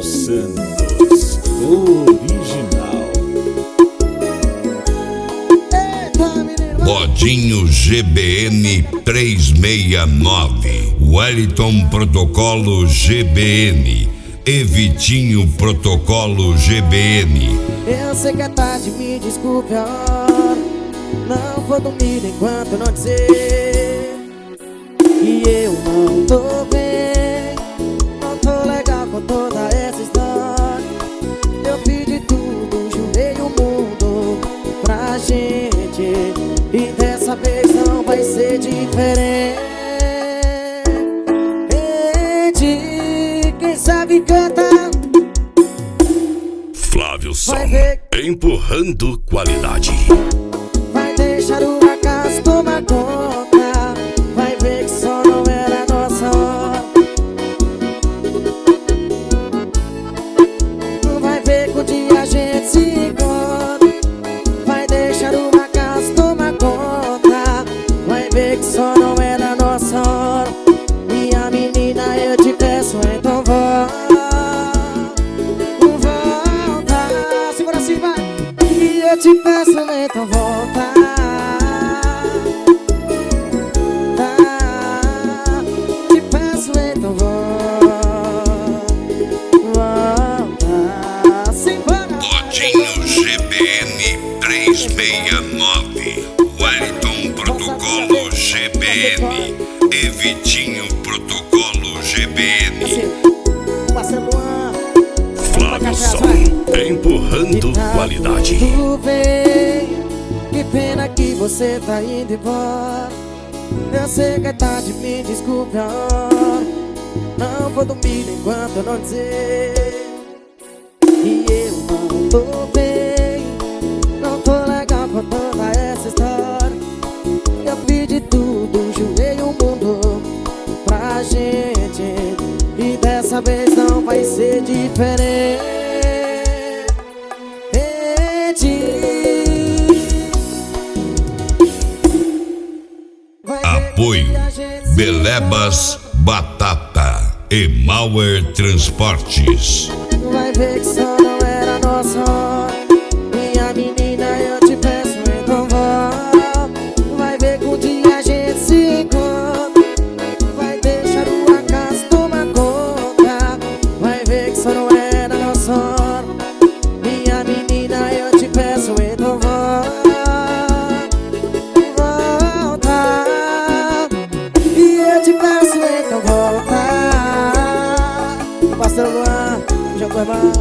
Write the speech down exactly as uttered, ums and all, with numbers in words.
Santos, original. Bodinho G B N trezentos e sessenta e nove, Wellington Protocolo G B N e Vitinho Protocolo G B N. Eu sei que é tarde, me desculpe a hora. Não vou dormir enquanto não dizer. E eu não tô bem, não tô legal com toda essa história. Eu pedi tudo, jurei o mundo pra gente, e dessa vez não vai ser diferente. Quem sabe canta. Flávio Som, empurrando qualidade. Vai deixar o acaso tomar conta. Vai ver que só não era nossa hora. Vai ver que um dia a gente se encontra. Vai deixar o acaso tomar conta. Vai ver que só não era nossa hora. Minha menina, eu te peço, então volta. Volta, segura assim, vai. E eu te peço, então volta. Te peço, então volta. Volta, simbora. Bodinho G B N trezentos e sessenta e nove, Wellington Protocolo G B N e Vitinho Protocolo G B N. Flávio Som, empurrando qualidade. Tudo bem, que pena que você tá indo embora. Eu sei que é tarde, me desculpe a hora. Não vou dormir enquanto eu não dizer. E eu não tô bem, não tô legal com toda essa história. Eu pedi tudo, jurei o mundo pra gente, e dessa vez não vai ser diferente. Apoio Belebas Batata e Mauer Transportes. Vai ver que só não era nossa hora. Minha menina, eu te peço, então volta. Vai ver que um dia a gente se encontra. Vai deixar o acaso tomar conta. Vai ver que só não era nossa hora. Minha menina, eu te peço, então volta. Volta. E eu te peço, então volta. Pastor Luan, já foi mais.